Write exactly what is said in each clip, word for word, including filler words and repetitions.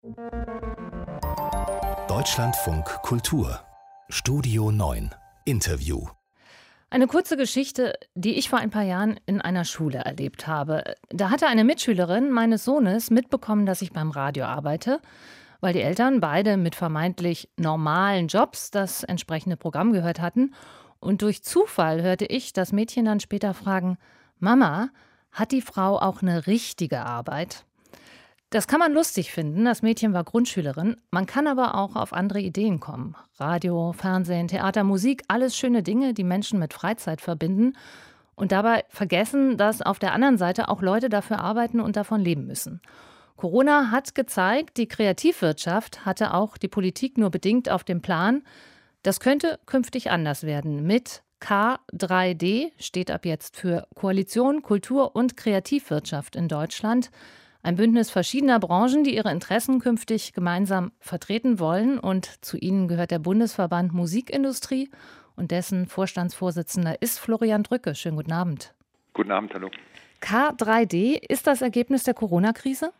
Deutschlandfunk Kultur Studio neun Interview. Eine kurze Geschichte, die ich vor ein paar Jahren in einer Schule erlebt habe. Da hatte eine Mitschülerin meines Sohnes mitbekommen, dass ich beim Radio arbeite, weil die Eltern beide mit vermeintlich normalen Jobs das entsprechende Programm gehört hatten. Und durch Zufall hörte ich das Mädchen dann später fragen: Mama, hat die Frau auch eine richtige Arbeit? Das kann man lustig finden, das Mädchen war Grundschülerin. Man kann aber auch auf andere Ideen kommen. Radio, Fernsehen, Theater, Musik, alles schöne Dinge, die Menschen mit Freizeit verbinden. Und dabei vergessen, dass auf der anderen Seite auch Leute dafür arbeiten und davon leben müssen. Corona hat gezeigt, die Kreativwirtschaft hatte auch die Politik nur bedingt auf dem Plan. Das könnte künftig anders werden. Mit K drei D steht ab jetzt für Koalition, Kultur und Kreativwirtschaft in Deutschland. Ein Bündnis verschiedener Branchen, die ihre Interessen künftig gemeinsam vertreten wollen. Und zu ihnen gehört der Bundesverband Musikindustrie und dessen Vorstandsvorsitzender ist Florian Drücke. Schönen guten Abend. Guten Abend, hallo. K drei D, ist das Ergebnis der Corona-Krise?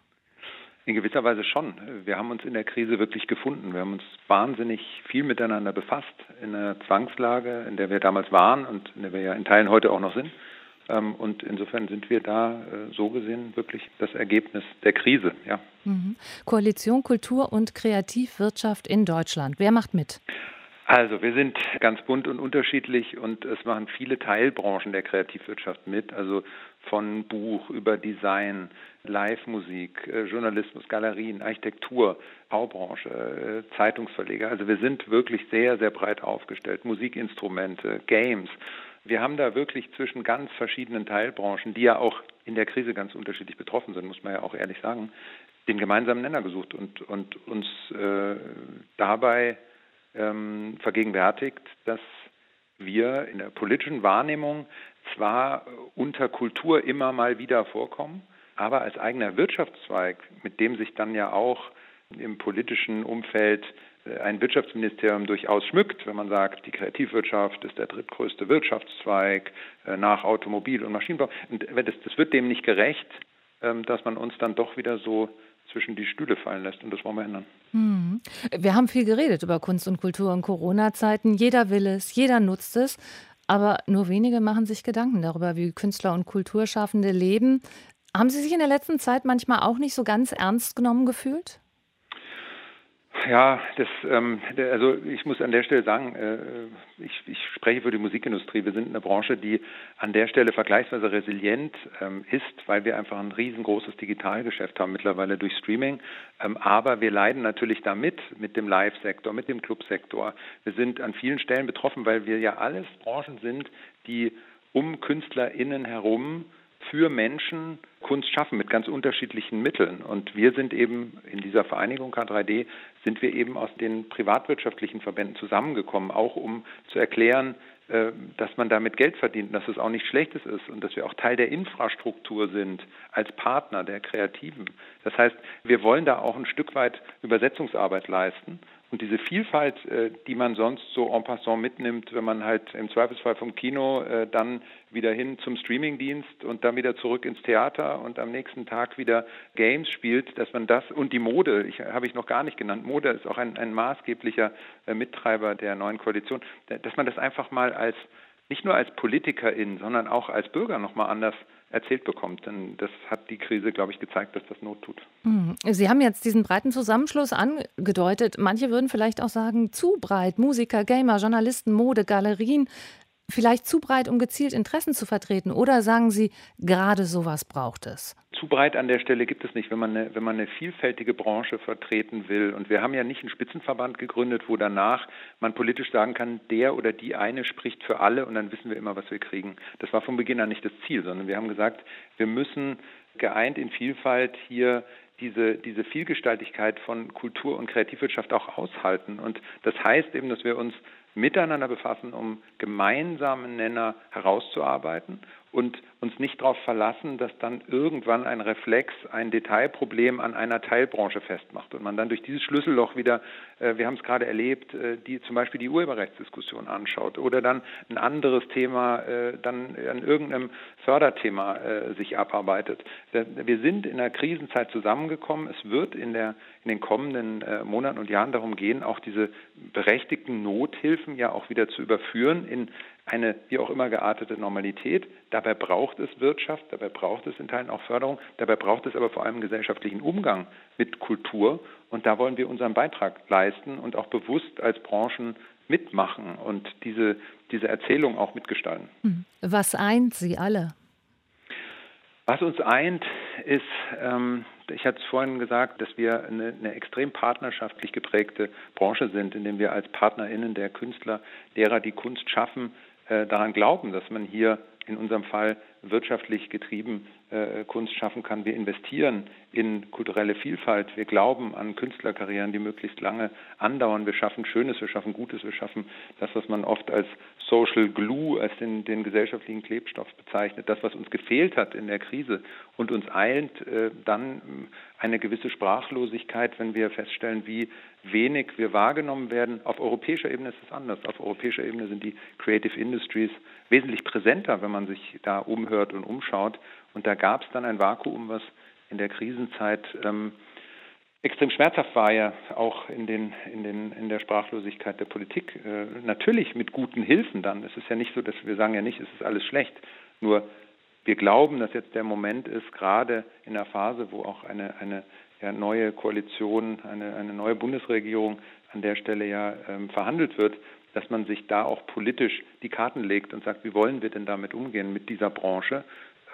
In gewisser Weise schon. Wir haben uns in der Krise wirklich gefunden. Wir haben uns wahnsinnig viel miteinander befasst in einer Zwangslage, in der wir damals waren und in der wir ja in Teilen heute auch noch sind. Und insofern sind wir da so gesehen wirklich das Ergebnis der Krise. Ja. Mhm. Koalition Kultur und Kreativwirtschaft in Deutschland. Wer macht mit? Also wir sind ganz bunt und unterschiedlich und es machen viele Teilbranchen der Kreativwirtschaft mit. Also von Buch über Design, Live-Musik, Journalismus, Galerien, Architektur, Baubranche, Zeitungsverleger. Also wir sind wirklich sehr, sehr breit aufgestellt. Musikinstrumente, Games. Wir haben da wirklich zwischen ganz verschiedenen Teilbranchen, die ja auch in der Krise ganz unterschiedlich betroffen sind, muss man ja auch ehrlich sagen, den gemeinsamen Nenner gesucht und, und uns äh, dabei ähm, vergegenwärtigt, dass wir in der politischen Wahrnehmung zwar unter Kultur immer mal wieder vorkommen, aber als eigener Wirtschaftszweig, mit dem sich dann ja auch im politischen Umfeld ein Wirtschaftsministerium durchaus schmückt, wenn man sagt, die Kreativwirtschaft ist der drittgrößte Wirtschaftszweig nach Automobil- und Maschinenbau. Und das, das wird dem nicht gerecht, dass man uns dann doch wieder so zwischen die Stühle fallen lässt. Und das wollen wir ändern. Hm. Wir haben viel geredet über Kunst und Kultur in Corona-Zeiten. Jeder will es, jeder nutzt es. Aber nur wenige machen sich Gedanken darüber, wie Künstler und Kulturschaffende leben. Haben Sie sich in der letzten Zeit manchmal auch nicht so ganz ernst genommen gefühlt? Ja, das, ähm, also ich muss an der Stelle sagen, äh, ich, ich spreche für die Musikindustrie. Wir sind eine Branche, die an der Stelle vergleichsweise resilient ähm, ist, weil wir einfach ein riesengroßes Digitalgeschäft haben mittlerweile durch Streaming. Ähm, aber wir leiden natürlich damit, mit dem Live-Sektor, mit dem Clubsektor. Wir sind an vielen Stellen betroffen, weil wir ja alles Branchen sind, die um KünstlerInnen herum für Menschen Kunst schaffen mit ganz unterschiedlichen Mitteln. Und wir sind eben in dieser Vereinigung K drei D, sind wir eben aus den privatwirtschaftlichen Verbänden zusammengekommen, auch um zu erklären, dass man damit Geld verdient, dass es auch nichts Schlechtes ist und dass wir auch Teil der Infrastruktur sind als Partner der Kreativen. Das heißt, wir wollen da auch ein Stück weit Übersetzungsarbeit leisten. Und diese Vielfalt, die man sonst so en passant mitnimmt, wenn man halt im Zweifelsfall vom Kino dann wieder hin zum Streamingdienst und dann wieder zurück ins Theater und am nächsten Tag wieder Games spielt, dass man das und die Mode, ich, habe ich noch gar nicht genannt, Mode ist auch ein, ein maßgeblicher Mittreiber der neuen Koalition, dass man das einfach mal als, nicht nur als Politikerin, sondern auch als Bürger nochmal anders erzählt bekommt. Denn das hat die Krise, glaube ich, gezeigt, dass das Not tut. Sie haben jetzt diesen breiten Zusammenschluss angedeutet. Manche würden vielleicht auch sagen, zu breit. Musiker, Gamer, Journalisten, Mode, Galerien. Vielleicht zu breit, um gezielt Interessen zu vertreten? Oder sagen Sie, gerade sowas braucht es? Zu breit an der Stelle gibt es nicht, wenn man eine, wenn man eine vielfältige Branche vertreten will. Und wir haben ja nicht einen Spitzenverband gegründet, wo danach man politisch sagen kann, der oder die eine spricht für alle und dann wissen wir immer, was wir kriegen. Das war von Beginn an nicht das Ziel, sondern wir haben gesagt, wir müssen geeint in Vielfalt hier diese, diese Vielgestaltigkeit von Kultur und Kreativwirtschaft auch aushalten. Und das heißt eben, dass wir uns miteinander befassen, um gemeinsame Nenner herauszuarbeiten und uns nicht darauf verlassen, dass dann irgendwann ein Reflex ein Detailproblem an einer Teilbranche festmacht und man dann durch dieses Schlüsselloch wieder, äh, wir haben es gerade erlebt, äh, die zum Beispiel die Urheberrechtsdiskussion anschaut oder dann ein anderes Thema äh, dann an irgendeinem Förderthema äh, sich abarbeitet. Wir sind in der Krisenzeit zusammengekommen. Es wird in der in den kommenden äh, Monaten und Jahren darum gehen, auch diese berechtigten Nothilfen ja auch wieder zu überführen in eine wie auch immer geartete Normalität. Dabei braucht es Wirtschaft, dabei braucht es in Teilen auch Förderung, dabei braucht es aber vor allem gesellschaftlichen Umgang mit Kultur. Und da wollen wir unseren Beitrag leisten und auch bewusst als Branchen mitmachen und diese, diese Erzählung auch mitgestalten. Was eint Sie alle? Was uns eint, ist, ähm, ich hatte es vorhin gesagt, dass wir eine, eine extrem partnerschaftlich geprägte Branche sind, in der wir als PartnerInnen der Künstler, derer die Kunst schaffen, äh, daran glauben, dass man hier in unserem Fall wirtschaftlich getrieben äh, Kunst schaffen kann. Wir investieren in kulturelle Vielfalt. Wir glauben an Künstlerkarrieren, die möglichst lange andauern. Wir schaffen Schönes, wir schaffen Gutes, wir schaffen das, was man oft als Social Glue, als den, den gesellschaftlichen Klebstoff bezeichnet. Das, was uns gefehlt hat in der Krise und uns eilt äh, dann eine gewisse Sprachlosigkeit, wenn wir feststellen, wie wenig wir wahrgenommen werden. Auf europäischer Ebene ist es anders. Auf europäischer Ebene sind die Creative Industries wesentlich präsenter, wenn man sich da umhört und umschaut. Und da gab es dann ein Vakuum, was in der Krisenzeit ähm, extrem schmerzhaft war, ja auch in den in den in der Sprachlosigkeit der Politik. Äh, natürlich mit guten Hilfen dann. Es ist ja nicht so, dass wir sagen ja nicht, es ist alles schlecht. Nur wir glauben, dass jetzt der Moment ist, gerade in der Phase, wo auch eine eine ja, neue Koalition, eine eine neue Bundesregierung an der Stelle ja ähm, verhandelt wird, dass man sich da auch politisch die Karten legt und sagt, wie wollen wir denn damit umgehen mit dieser Branche?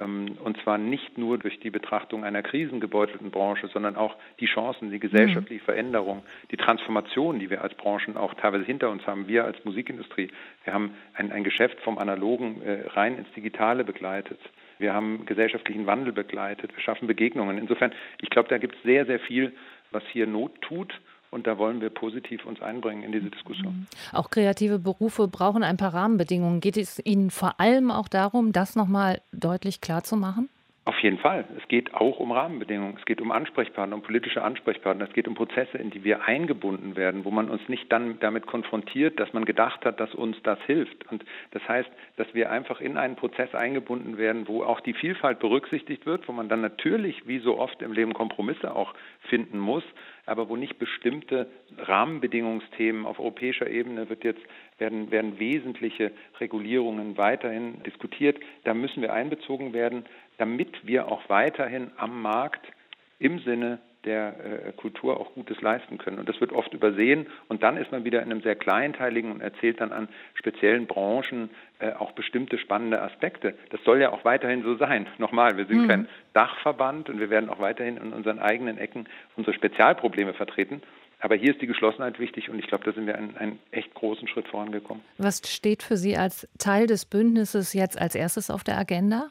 Und zwar nicht nur durch die Betrachtung einer krisengebeutelten Branche, sondern auch die Chancen, die gesellschaftliche Veränderung, die Transformation, die wir als Branchen auch teilweise hinter uns haben. Wir als Musikindustrie, wir haben ein, ein Geschäft vom Analogen äh, rein ins Digitale begleitet. Wir haben gesellschaftlichen Wandel begleitet. Wir schaffen Begegnungen. Insofern, ich glaube, da gibt es sehr, sehr viel, was hier Not tut. Und da wollen wir positiv uns einbringen in diese Diskussion. Auch kreative Berufe brauchen ein paar Rahmenbedingungen. Geht es Ihnen vor allem auch darum, das nochmal deutlich klar zu machen? Auf jeden Fall. Es geht auch um Rahmenbedingungen. Es geht um Ansprechpartner, um politische Ansprechpartner. Es geht um Prozesse, in die wir eingebunden werden, wo man uns nicht dann damit konfrontiert, dass man gedacht hat, dass uns das hilft. Und das heißt, dass wir einfach in einen Prozess eingebunden werden, wo auch die Vielfalt berücksichtigt wird, wo man dann natürlich, wie so oft im Leben, Kompromisse auch finden muss, aber wo nicht bestimmte Rahmenbedingungsthemen auf europäischer Ebene wird jetzt werden, werden wesentliche Regulierungen weiterhin diskutiert. Da müssen wir einbezogen werden, damit wir auch weiterhin am Markt im Sinne der äh, Kultur auch Gutes leisten können. Und das wird oft übersehen und dann ist man wieder in einem sehr kleinteiligen und erzählt dann an speziellen Branchen äh, auch bestimmte spannende Aspekte. Das soll ja auch weiterhin so sein. Nochmal, wir sind mhm. kein Dachverband und wir werden auch weiterhin in unseren eigenen Ecken unsere Spezialprobleme vertreten. Aber hier ist die Geschlossenheit wichtig und ich glaube, da sind wir einen, einen echt großen Schritt vorangekommen. Was steht für Sie als Teil des Bündnisses jetzt als erstes auf der Agenda?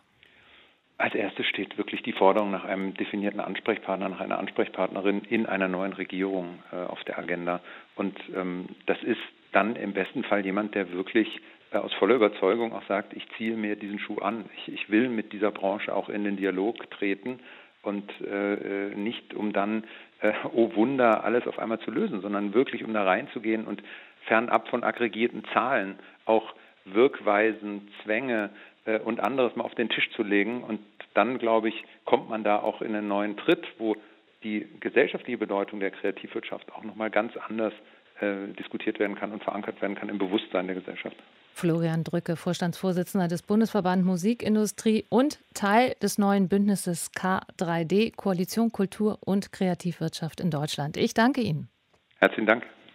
Als erstes steht wirklich die Forderung nach einem definierten Ansprechpartner, nach einer Ansprechpartnerin in einer neuen Regierung äh, auf der Agenda. Und ähm, das ist dann im besten Fall jemand, der wirklich äh, aus voller Überzeugung auch sagt, ich ziehe mir diesen Schuh an. Ich, ich will mit dieser Branche auch in den Dialog treten und äh, nicht um dann, äh, oh Wunder, alles auf einmal zu lösen, sondern wirklich um da reinzugehen und fernab von aggregierten Zahlen auch Wirkweisen, Zwänge, und anderes mal auf den Tisch zu legen. Und dann, glaube ich, kommt man da auch in einen neuen Tritt, wo die gesellschaftliche Bedeutung der Kreativwirtschaft auch nochmal ganz anders äh, diskutiert werden kann und verankert werden kann im Bewusstsein der Gesellschaft. Florian Drücke, Vorstandsvorsitzender des Bundesverband Musikindustrie und Teil des neuen Bündnisses K drei D, Koalition Kultur und Kreativwirtschaft in Deutschland. Ich danke Ihnen. Herzlichen Dank.